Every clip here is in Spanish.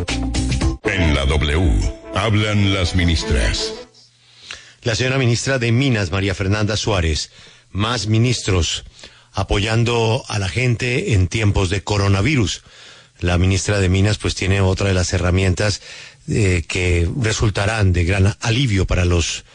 En la W, hablan las ministras. La señora ministra de Minas, María Fernanda Suárez, más ministros apoyando a la gente en tiempos de coronavirus. La ministra de Minas pues tiene otra de las herramientas que resultarán de gran alivio para los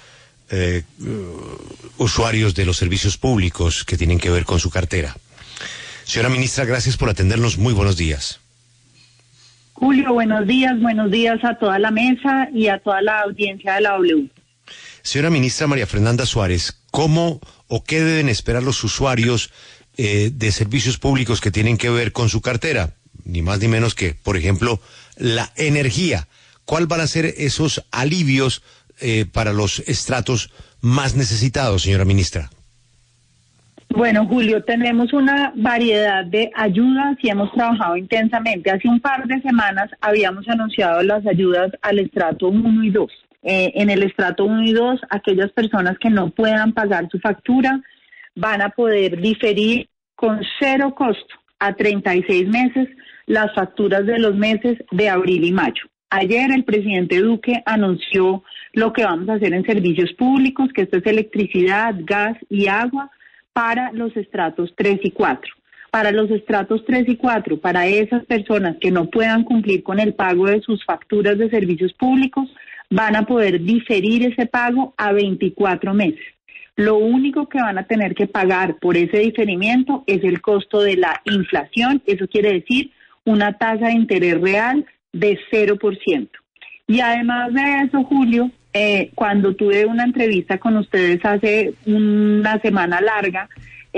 usuarios de los servicios públicos que tienen que ver con su cartera. Señora ministra, gracias por atendernos. Muy buenos días. Julio, buenos días a toda la mesa y a toda la audiencia de la W. Señora ministra María Fernanda Suárez, ¿cómo o qué deben esperar los usuarios de servicios públicos que tienen que ver con su cartera? Ni más ni menos que, por ejemplo, la energía. ¿Cuál van a ser esos alivios para los estratos más necesitados, señora ministra? Bueno, Julio, tenemos una variedad de ayudas y hemos trabajado intensamente. Hace un par de semanas habíamos anunciado las ayudas al estrato 1 y 2. En el estrato 1 y 2, aquellas personas que no puedan pagar su factura van a poder diferir con 0 costo a 36 meses las facturas de los meses de abril y mayo. Ayer el presidente Duque anunció lo que vamos a hacer en servicios públicos, que esto es electricidad, gas y agua para los estratos 3 y 4. Para los estratos 3 y 4, para esas personas que no puedan cumplir con el pago de sus facturas de servicios públicos, van a poder diferir ese pago a 24 meses. Lo único que van a tener que pagar por ese diferimiento es el costo de la inflación, eso quiere decir una tasa de interés real de 0%. Y además de eso, Julio, cuando tuve una entrevista con ustedes hace una semana larga,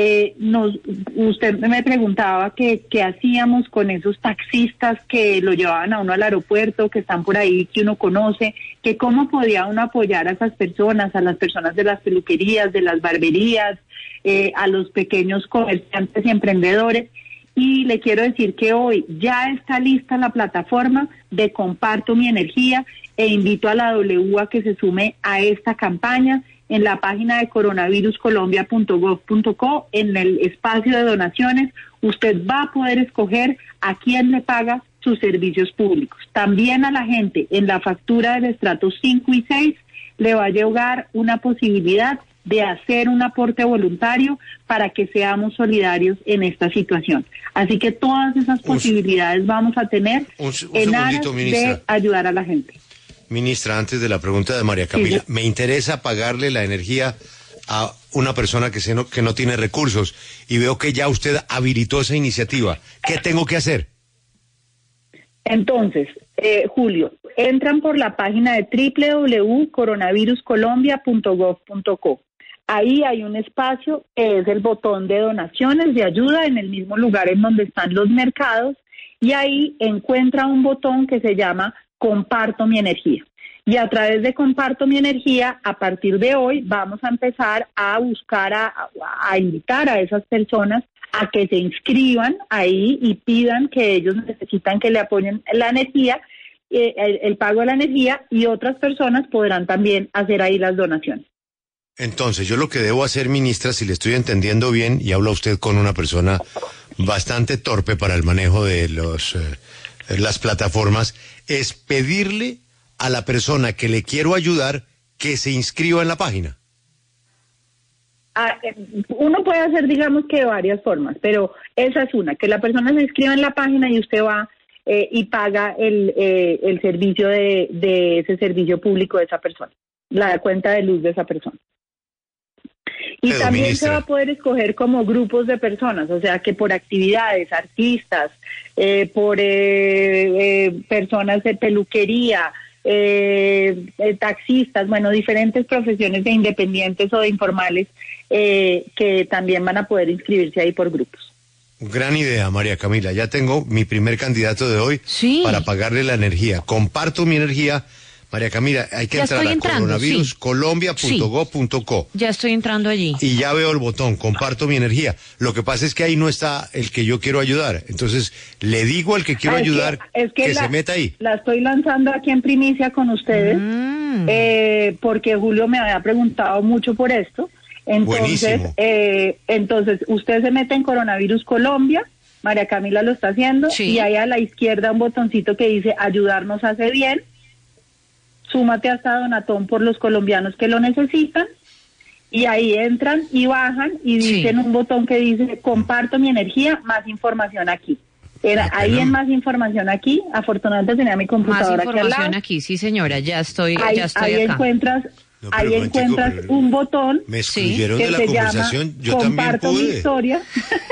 usted me preguntaba qué hacíamos con esos taxistas que lo llevaban a uno al aeropuerto, que están por ahí, que uno conoce, que cómo podía uno apoyar a esas personas, a las personas de las peluquerías, de las barberías, a los pequeños comerciantes y emprendedores. Y le quiero decir que hoy ya está lista la plataforma de Comparto Mi Energía e invito a la W a que se sume a esta campaña. En la página de coronaviruscolombia.gov.co, en el espacio de donaciones, usted va a poder escoger a quién le paga sus servicios públicos. También a la gente en la factura del estrato 5 y 6 le va a llegar una posibilidad de hacer un aporte voluntario para que seamos solidarios en esta situación. Así que todas esas posibilidades vamos a tener en aras de ayudar a la gente. Ministra, antes de la pregunta de María Camila, sí, me interesa pagarle la energía a una persona que no tiene recursos y veo que ya usted habilitó esa iniciativa. ¿Qué tengo que hacer? Entonces, Julio, entran por la página de www.coronaviruscolombia.gov.co. Ahí hay un espacio que es el botón de donaciones de ayuda en el mismo lugar en donde están los mercados y ahí encuentra un botón que se llama Comparto Mi Energía. Y a través de Comparto Mi Energía, a partir de hoy, vamos a empezar a buscar, a invitar a esas personas a que se inscriban ahí y pidan que ellos necesitan que le apoyen la energía, el pago de la energía, y otras personas podrán también hacer ahí las donaciones. Entonces, yo lo que debo hacer, ministra, si le estoy entendiendo bien, y habla usted con una persona bastante torpe para el manejo de las plataformas, es pedirle a la persona que le quiero ayudar que se inscriba en la página. Uno puede hacer, digamos que de varias formas, pero esa es una, que la persona se inscriba en la página y usted va y paga el servicio de ese servicio público de esa persona, la cuenta de luz de esa persona. Y pero, también ministra, se va a poder escoger como grupos de personas, o sea que por actividades, artistas, por personas de peluquería, taxistas, bueno, diferentes profesiones de independientes o de informales que también van a poder inscribirse ahí por grupos. Gran idea, María Camila. Ya tengo mi primer candidato de hoy para pagarle la energía. Comparto mi energía. María Camila, hay que entrar a coronaviruscolombia.gov.co. Ya estoy entrando allí. Y ya veo el botón, comparto mi energía. Lo que pasa es que ahí no está el que yo quiero ayudar. Entonces, le digo al que quiero ayudar que se meta ahí. La estoy lanzando aquí en primicia con ustedes, porque Julio me había preguntado mucho por esto. Entonces, usted se mete en Coronavirus Colombia María Camila lo está haciendo, Sí. y hay a la izquierda un botoncito que dice ayudarnos hace bien, súmate hasta Donatón por los colombianos que lo necesitan, y ahí entran y bajan y Sí. dicen un botón que dice comparto mi energía, más información aquí. Ahí en más información aquí, afortunadamente tenía mi Más computadora aquí al información lado. aquí, sí señora, ya estoy Ahí acá. encuentras, No, pero ahí un momentico, encuentras pero- un botón Me Sí. excluyeron que de la se conversación. llama Yo también comparto mi pude. historia.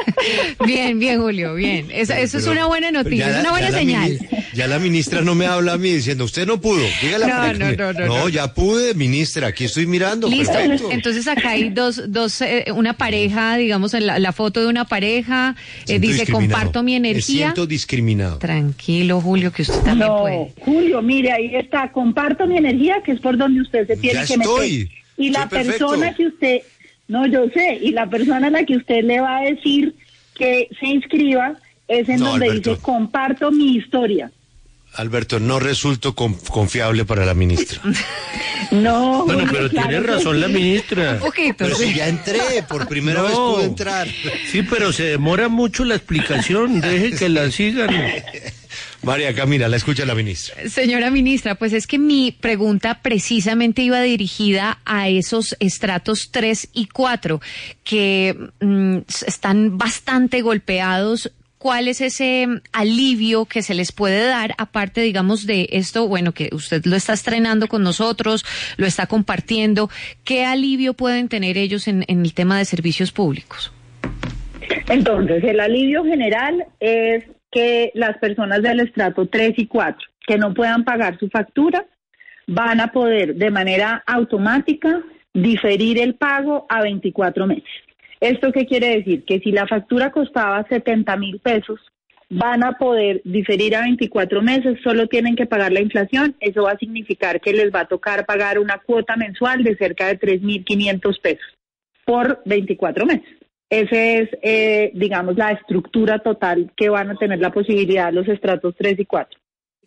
Bien, bien, Julio, bien. Eso es Pero- una buena pero noticia, ya es una buena ya señal. Ya la ministra no me habla a mí diciendo, usted no pudo. Dígale a No, María no, Camila. no. Ya pude, ministra, aquí estoy mirando. Listo, Perfecto. entonces acá hay una pareja, digamos, en la foto de una pareja, Siento dice discriminado. comparto mi Me energía. siento discriminado. Tranquilo, Julio, que usted también No, puede. Julio, mire, ahí está, comparto mi energía, que es por donde usted se tiene Ya que meter. estoy. Y la Soy perfecto. persona que usted, no, yo sé, y la persona a la que usted le va a decir que se inscriba es en No, donde Alberto. dice comparto mi historia. Alberto, no resulto confiable para la ministra. No, Bueno, Julio, pero claro tiene que razón sí. la ministra. Un poquito, Pero sí. si ya entré, por primera vez No. pude entrar. Sí, pero se demora mucho la explicación. Deje que la sigan. María Camila, la escucha la ministra. Señora ministra, pues es que mi pregunta precisamente iba dirigida a esos estratos 3 y 4 que están bastante golpeados. ¿Cuál es ese alivio que se les puede dar, aparte, digamos, de esto, bueno, que usted lo está estrenando con nosotros, lo está compartiendo? ¿Qué alivio pueden tener ellos en el tema de servicios públicos? Entonces, el alivio general es que las personas del estrato 3 y 4 que no puedan pagar su factura van a poder de manera automática diferir el pago a 24 meses. ¿Esto qué quiere decir? Que si la factura costaba 70,000 pesos, van a poder diferir a 24 meses, solo tienen que pagar la inflación. Eso va a significar que les va a tocar pagar una cuota mensual de cerca de 3,500 pesos por 24 meses. Esa es, digamos, la estructura total que van a tener la posibilidad los estratos 3 y 4.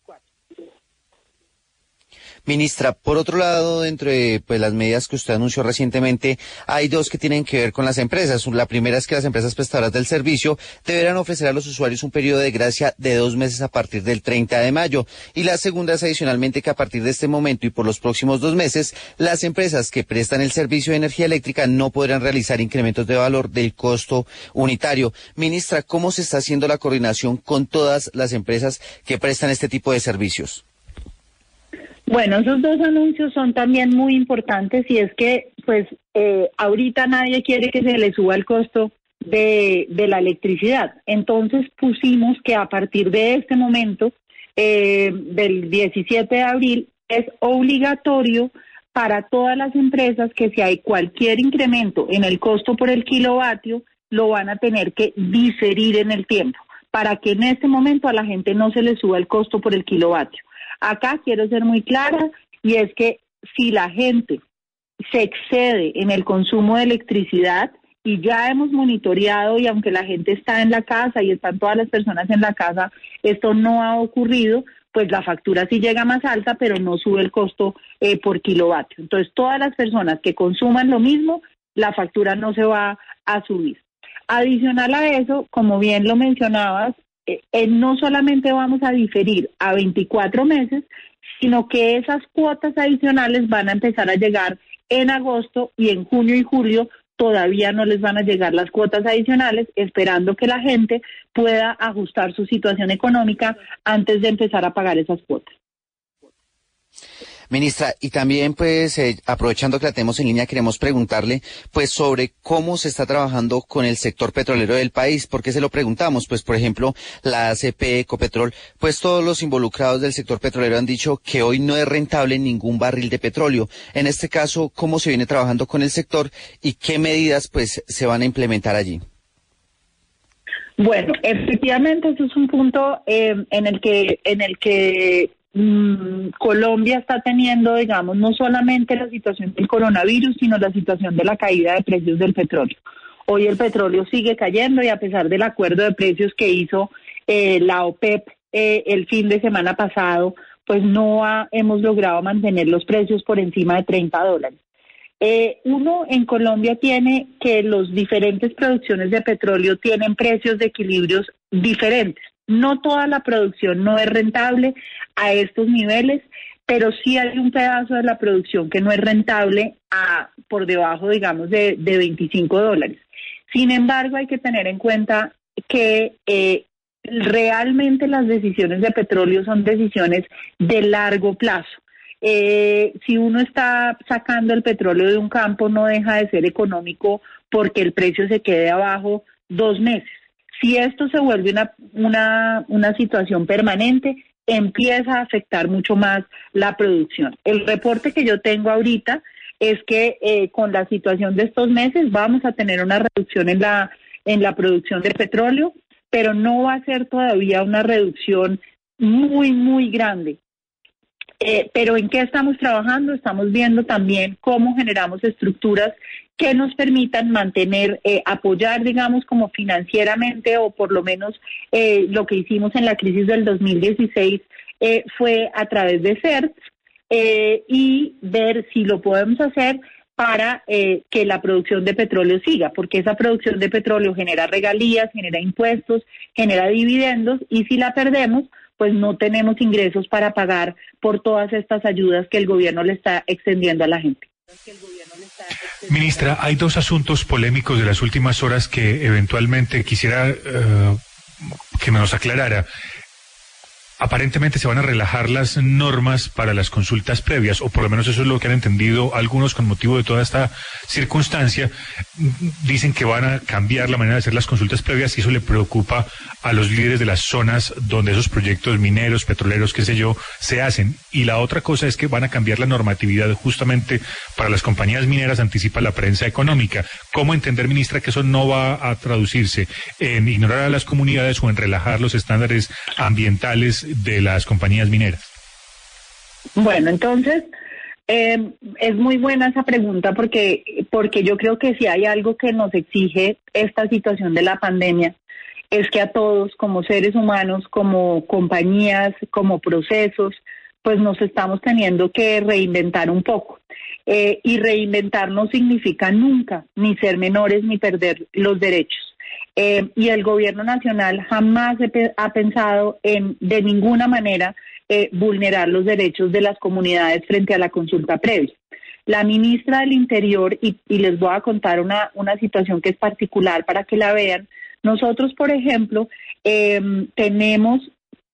Ministra, por otro lado, dentro de las medidas que usted anunció recientemente, hay dos que tienen que ver con las empresas. La primera es que las empresas prestadoras del servicio deberán ofrecer a los usuarios un periodo de gracia de 2 meses a partir del 30 de mayo. Y la segunda es adicionalmente que a partir de este momento y por los próximos 2 meses, las empresas que prestan el servicio de energía eléctrica no podrán realizar incrementos de valor del costo unitario. Ministra, ¿cómo se está haciendo la coordinación con todas las empresas que prestan este tipo de servicios? Bueno, esos dos anuncios son también muy importantes, y es que, pues, ahorita nadie quiere que se le suba el costo de la electricidad. Entonces pusimos que a partir de este momento, del 17 de abril, es obligatorio para todas las empresas que si hay cualquier incremento en el costo por el kilovatio, lo van a tener que diferir en el tiempo, para que en este momento a la gente no se le suba el costo por el kilovatio. Acá quiero ser muy clara, y es que si la gente se excede en el consumo de electricidad, y ya hemos monitoreado, y aunque la gente está en la casa y están todas las personas en la casa, esto no ha ocurrido, pues la factura sí llega más alta, pero no sube el costo por kilovatio. Entonces, todas las personas que consuman lo mismo, la factura no se va a subir. Adicional a eso, como bien lo mencionabas, no solamente vamos a diferir a 24 meses, sino que esas cuotas adicionales van a empezar a llegar en agosto, y en junio y julio todavía no les van a llegar las cuotas adicionales, esperando que la gente pueda ajustar su situación económica antes de empezar a pagar esas cuotas. Ministra, y también aprovechando que la tenemos en línea, queremos preguntarle sobre cómo se está trabajando con el sector petrolero del país. ¿Por qué se lo preguntamos? Pues por ejemplo, la ACP, Ecopetrol, todos los involucrados del sector petrolero han dicho que hoy no es rentable ningún barril de petróleo. En este caso, ¿cómo se viene trabajando con el sector y qué medidas se van a implementar allí? Bueno, efectivamente eso es un punto en el que Colombia está teniendo, digamos, no solamente la situación del coronavirus, sino la situación de la caída de precios del petróleo. Hoy el petróleo sigue cayendo, y a pesar del acuerdo de precios que hizo la OPEP el fin de semana pasado, pues no hemos logrado mantener los precios por encima de $30. Uno, en Colombia tiene que los diferentes producciones de petróleo tienen precios de equilibrios diferentes. No toda la producción no es rentable a estos niveles, pero sí hay un pedazo de la producción que no es rentable por debajo, digamos, de $25. Sin embargo, hay que tener en cuenta que realmente las decisiones de petróleo son decisiones de largo plazo. Si uno está sacando el petróleo de un campo, no deja de ser económico porque el precio se quede abajo 2 meses. Si esto se vuelve una situación permanente, empieza a afectar mucho más la producción. El reporte que yo tengo ahorita es que con la situación de estos meses vamos a tener una reducción en la producción de petróleo, pero no va a ser todavía una reducción muy, muy grande. Pero ¿en qué estamos trabajando? Estamos viendo también cómo generamos estructuras que nos permitan mantener, apoyar, digamos, como financieramente, o por lo menos lo que hicimos en la crisis del 2016 fue a través de CERT, y ver si lo podemos hacer para que la producción de petróleo siga, porque esa producción de petróleo genera regalías, genera impuestos, genera dividendos, y si la perdemos, pues no tenemos ingresos para pagar por todas estas ayudas que el gobierno le está extendiendo a la gente. Ministra, hay 2 asuntos polémicos de las últimas horas que eventualmente quisiera que me los aclarara. Aparentemente se van a relajar las normas para las consultas previas, o por lo menos eso es lo que han entendido algunos con motivo de toda esta circunstancia. Dicen que van a cambiar la manera de hacer las consultas previas y eso le preocupa a los líderes de las zonas donde esos proyectos mineros, petroleros, qué sé yo, se hacen. Y la otra cosa es que van a cambiar la normatividad justamente para las compañías mineras, anticipa la prensa económica. ¿Cómo entender, ministra, que eso no va a traducirse en ignorar a las comunidades o en relajar los estándares ambientales de las compañías mineras? Bueno, entonces es muy buena esa pregunta porque yo creo que si hay algo que nos exige esta situación de la pandemia es que a todos como seres humanos, como compañías, como procesos, pues nos estamos teniendo que reinventar un poco. Y reinventar no significa nunca ni ser menores ni perder los derechos. Y el gobierno nacional jamás ha pensado en de ninguna manera vulnerar los derechos de las comunidades frente a la consulta previa. La ministra del Interior, y les voy a contar una situación que es particular para que la vean. Nosotros, por ejemplo, teníamos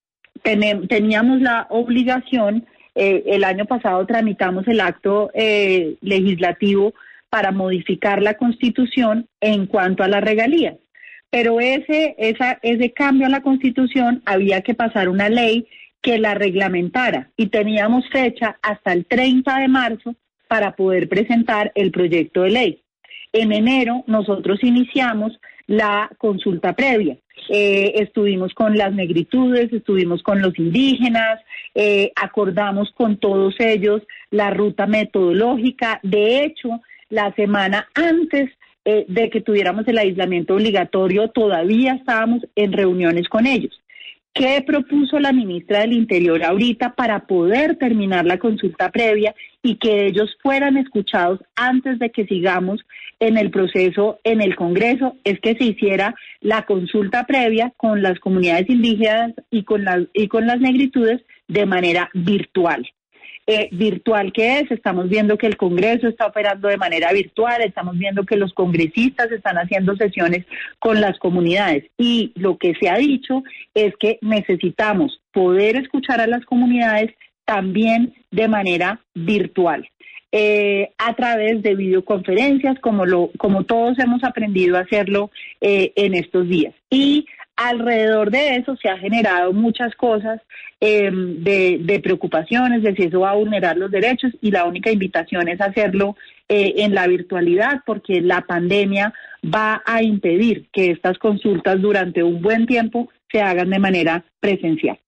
la obligación, el año pasado tramitamos el acto legislativo para modificar la Constitución en cuanto a las regalías. Pero ese cambio a la Constitución había que pasar una ley que la reglamentara y teníamos fecha hasta el 30 de marzo para poder presentar el proyecto de ley. En enero nosotros iniciamos la consulta previa. Estuvimos con las negritudes, estuvimos con los indígenas, acordamos con todos ellos la ruta metodológica. De hecho, la semana antes de que tuviéramos el aislamiento obligatorio, todavía estábamos en reuniones con ellos. ¿Qué propuso la ministra del Interior ahorita para poder terminar la consulta previa y que ellos fueran escuchados antes de que sigamos en el proceso en el Congreso? Es que se hiciera la consulta previa con las comunidades indígenas y con las negritudes de manera virtual. ¿Virtual qué es? Estamos viendo que el Congreso está operando de manera virtual, estamos viendo que los congresistas están haciendo sesiones con las comunidades y lo que se ha dicho es que necesitamos poder escuchar a las comunidades también de manera virtual, a través de videoconferencias como todos hemos aprendido a hacerlo en estos días. Y alrededor de eso se ha generado muchas cosas de preocupaciones de si eso va a vulnerar los derechos, y la única invitación es hacerlo en la virtualidad, porque la pandemia va a impedir que estas consultas durante un buen tiempo se hagan de manera presencial.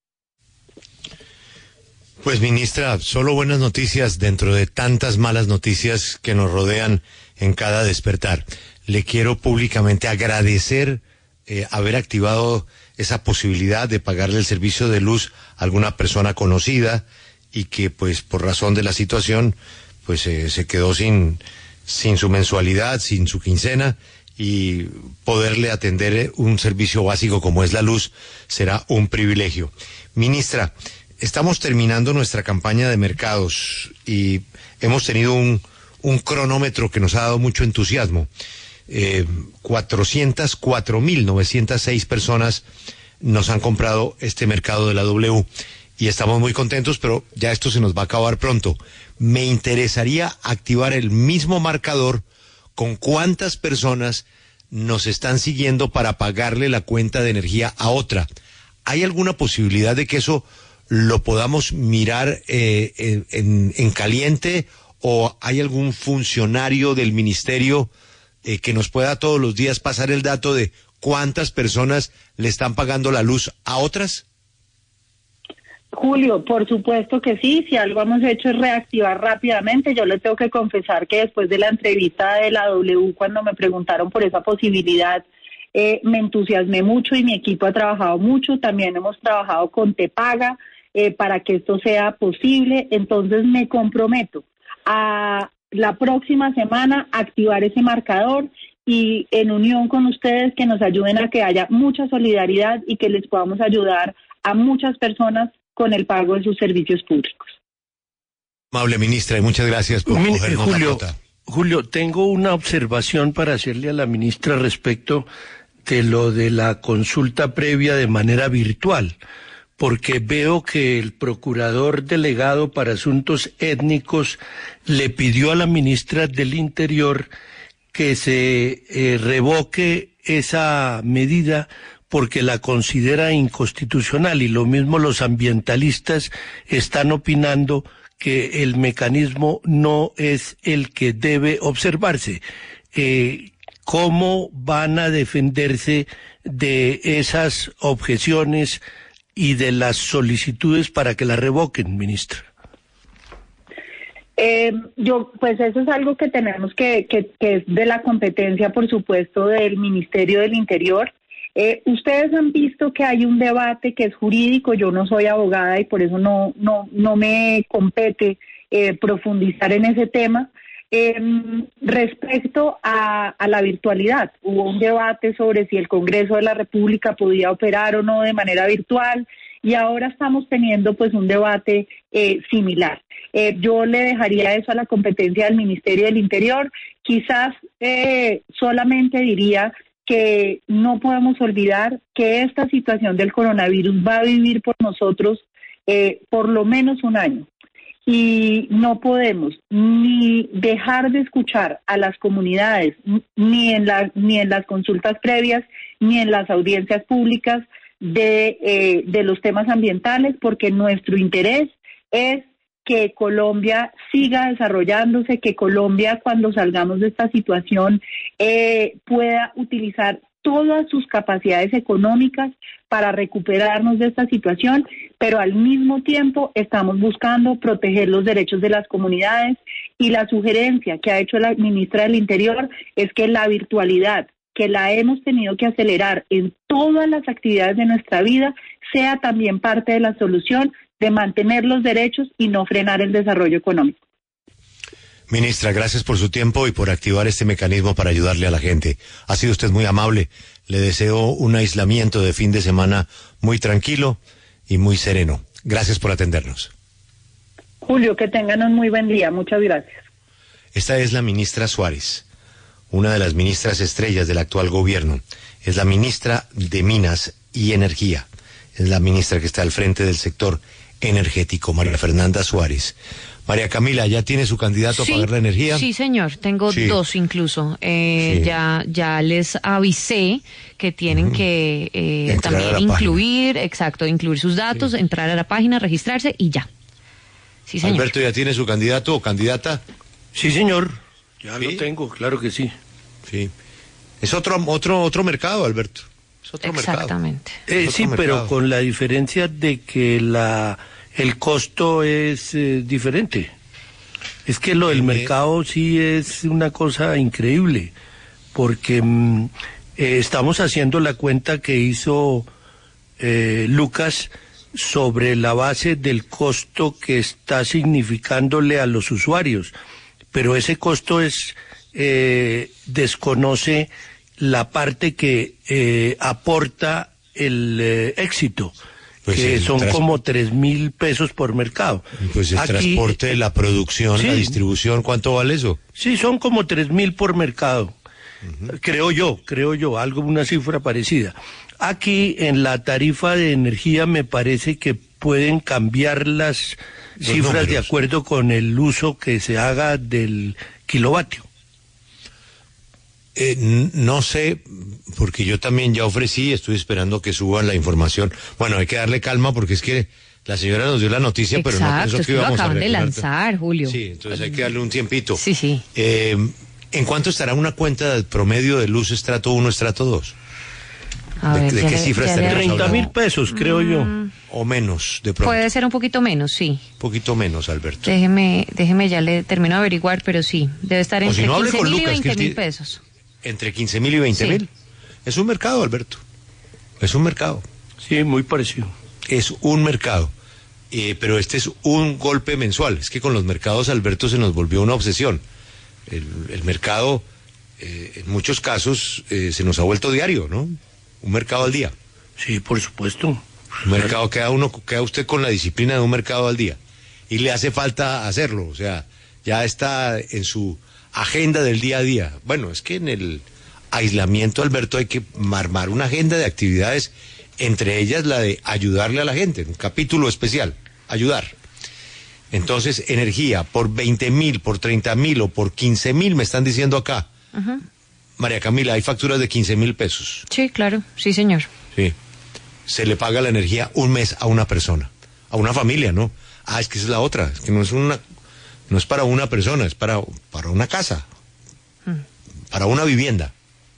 Pues, ministra, solo buenas noticias dentro de tantas malas noticias que nos rodean en cada despertar. Le quiero públicamente agradecer haber activado esa posibilidad de pagarle el servicio de luz a alguna persona conocida y que, pues, por razón de la situación, pues se quedó sin sin su mensualidad, sin su quincena, y poderle atender un servicio básico como es la luz será un privilegio. Ministra, estamos terminando nuestra campaña de mercados y hemos tenido un cronómetro que nos ha dado mucho entusiasmo. 404.906 personas nos han comprado este mercado de la W y estamos muy contentos, pero ya esto se nos va a acabar pronto. Me interesaría activar el mismo marcador con cuántas personas nos están siguiendo para pagarle la cuenta de energía a otra. ¿Hay alguna posibilidad de que eso lo podamos mirar en caliente, o hay algún funcionario del ministerio que nos pueda todos los días pasar el dato de cuántas personas le están pagando la luz a otras? Julio, por supuesto que sí. Si algo hemos hecho es reactivar rápidamente. Yo le tengo que confesar que después de la entrevista de la W, cuando me preguntaron por esa posibilidad, me entusiasmé mucho y mi equipo ha trabajado mucho. También hemos trabajado con Tepaga para que esto sea posible. Entonces me comprometo a la próxima semana activar ese marcador y en unión con ustedes que nos ayuden a que haya mucha solidaridad y que les podamos ayudar a muchas personas con el pago de sus servicios públicos. Amable ministra, y muchas gracias por cogernos la nota. Julio, tengo una observación para hacerle a la ministra respecto de lo de la consulta previa de manera virtual, porque veo que el procurador delegado para asuntos étnicos le pidió a la ministra del Interior que se revoque esa medida porque la considera inconstitucional, y lo mismo los ambientalistas están opinando que el mecanismo no es el que debe observarse. ¿Cómo van a defenderse de esas objeciones y de las solicitudes para que la revoquen, ministra? Pues eso es algo que tenemos que es de la competencia, por supuesto, del Ministerio del Interior. Ustedes han visto que hay un debate que es jurídico. Yo no soy abogada y por eso no me compete profundizar en ese tema. Respecto a la virtualidad, hubo un debate sobre si el Congreso de la República podía operar o no de manera virtual, y ahora estamos teniendo pues un debate similar. Yo le dejaría eso a la competencia del Ministerio del Interior. Quizás solamente diría que no podemos olvidar que esta situación del coronavirus va a vivir por nosotros por lo menos un año. Y no podemos ni dejar de escuchar a las comunidades, ni en las consultas previas, ni en las audiencias públicas de los temas ambientales, porque nuestro interés es que Colombia siga desarrollándose, que Colombia, cuando salgamos de esta situación, pueda utilizar todas sus capacidades económicas para recuperarnos de esta situación, pero al mismo tiempo estamos buscando proteger los derechos de las comunidades, y la sugerencia que ha hecho la ministra del Interior es que la virtualidad, que la hemos tenido que acelerar en todas las actividades de nuestra vida, sea también parte de la solución de mantener los derechos y no frenar el desarrollo económico. Ministra, gracias por su tiempo y por activar este mecanismo para ayudarle a la gente. Ha sido usted muy amable. Le deseo un aislamiento de fin de semana muy tranquilo y muy sereno. Gracias por atendernos. Julio, que tengan un muy buen día. Muchas gracias. Esta es la ministra Suárez, una de las ministras estrellas del actual gobierno. Es la ministra de Minas y Energía. Es la ministra que está al frente del sector energético, María Fernanda Suárez. María Camila, ¿ya tiene su candidato a pagar la energía? Sí, señor, tengo dos incluso. Ya les avisé que tienen que también incluir sus datos, entrar a la página, registrarse y ya. Sí, señor. Alberto, ¿ya tiene su candidato o candidata? Sí, señor, ya lo tengo, claro que sí. Sí. Es otro mercado, Alberto. Es otro Exactamente. mercado. Sí, pero con la diferencia de que el costo es diferente. Es que lo del mercado sí es una cosa increíble, porque estamos haciendo la cuenta que hizo Lucas sobre la base del costo que está significándole a los usuarios, pero ese costo es desconoce la parte que aporta el éxito, Pues que son como 3.000 pesos por mercado. Pues el transporte, la producción, sí, la distribución, ¿cuánto vale eso? Sí, son como 3.000 por mercado. Creo yo, una cifra parecida. Aquí en la tarifa de energía me parece que pueden cambiar las cifras números, de acuerdo con el uso que se haga del kilovatio. No sé, porque yo también ya ofrecí, estoy esperando que suban la información. Bueno, hay que darle calma porque es que la señora nos dio la noticia, pero no pensó que íbamos a acaban de regalar. lanzar, Julio. Sí, entonces hay que darle un tiempito. Sí, sí. ¿En cuánto estará una cuenta del promedio de luz estrato 1, estrato 2? ¿De qué cifra estaremos 30.000 pesos, creo yo. O menos, de pronto. Puede ser un poquito menos, sí. Un poquito menos, Alberto. Déjeme, ya le termino de averiguar, pero sí, debe estar O entre si no, hable 15.000 con y Lucas, que 20.000 pesos. Entre 15.000 y 20.000. Sí. Es un mercado, Alberto. Es un mercado. Sí, muy parecido. Es un mercado. Pero este es un golpe mensual. Es que con los mercados, Alberto, se nos volvió una obsesión. El mercado, en muchos casos, se nos ha vuelto diario, ¿no? Un mercado al día. Sí, por supuesto. Un mercado, queda usted con la disciplina de un mercado al día. Y le hace falta hacerlo. O sea, ya está en su agenda del día a día. Bueno, es que en el aislamiento, Alberto, hay que armar una agenda de actividades, entre ellas la de ayudarle a la gente, un capítulo especial, ayudar. Entonces, energía, por 20.000, por 30.000 o por 15.000, me están diciendo acá. Ajá. María Camila, hay facturas de 15.000 pesos. Sí, claro, sí, señor. Sí. Se le paga la energía un mes a una persona, a una familia, ¿no? Es que esa es la otra, es que no es para una persona, es para una casa, para una vivienda,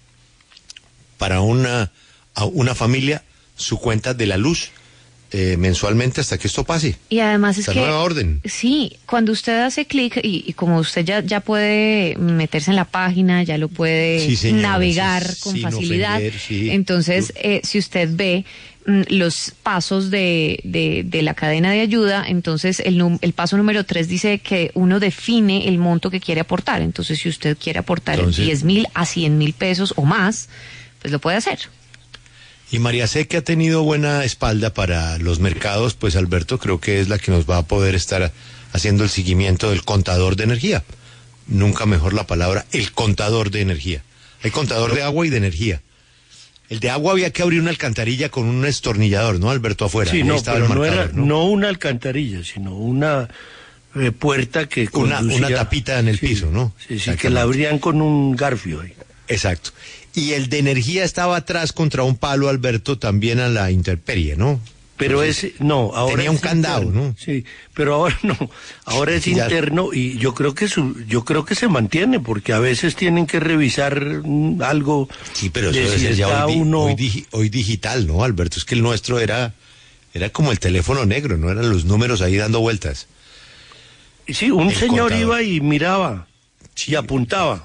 para una familia, su cuenta de la luz mensualmente hasta que esto pase. Y además es esta que nueva orden. Sí, cuando usted hace clic y como usted ya puede meterse en la página, ya lo puede Sí, señora, navegar sí, con sin facilidad. ofender, sí. Entonces, si usted ve los pasos de la cadena de ayuda, entonces el paso número 3 dice que uno define el monto que quiere aportar. Entonces, si usted quiere aportar 10.000 a 100.000 pesos o más, pues lo puede hacer. Y María C, que ha tenido buena espalda para los mercados, pues Alberto creo que es la que nos va a poder estar haciendo el seguimiento del contador de energía. Nunca mejor la palabra, el contador de energía. Hay contador de agua y de energía. El de agua había que abrir una alcantarilla con un destornillador, ¿no, Alberto, afuera? Sí, no, pero el marcador, no una alcantarilla, sino una puerta que conducía... Una tapita en el piso, ¿no? Sí, que la abrían con un garfio ahí. Exacto. Y el de energía estaba atrás contra un palo, Alberto, también a la intemperie, ¿no? Pero ese, no, ahora tenía un candado, interno, ¿no? Sí, pero ahora no, ahora es interno y yo creo que se mantiene porque a veces tienen que revisar algo. Sí, pero eso de debe si ser ya está hoy digital, ¿no, Alberto? Es que el nuestro era como el teléfono negro, no eran los números ahí dando vueltas. Sí, un El señor contador. iba y miraba y apuntaba.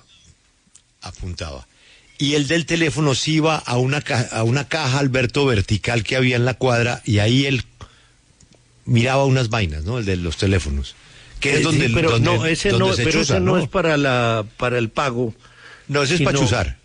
Y el del teléfono sí iba a una caja, Alberto, vertical que había en la cuadra, y ahí él miraba unas vainas, ¿no? El de los teléfonos. Que es donde, sí, pero donde, no, ese donde no, se pero chuza, ese no es para el pago. No, ese es para chuzar.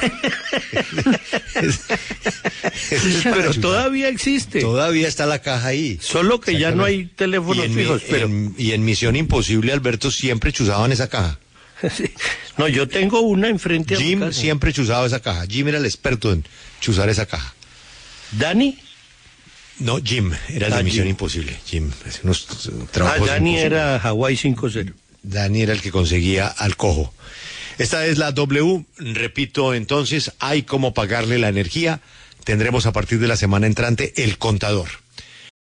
Pero todavía existe. Todavía está la caja ahí. Solo que ya no hay teléfonos fijos. Y en Misión Imposible, Alberto, siempre chuzaban esa caja. Sí. No, yo tengo una enfrente a mi Jim casa. siempre chuzaba esa caja. Jim era el experto en chuzar esa caja. ¿Dani? No, Jim era el de Misión Jim. Imposible. Jim, hace unos trabajos Dani imposibles. era Hawái 5-0. Dani era el que conseguía al cojo. Esta es la W, repito entonces, hay cómo pagarle la energía. Tendremos a partir de la semana entrante el contador.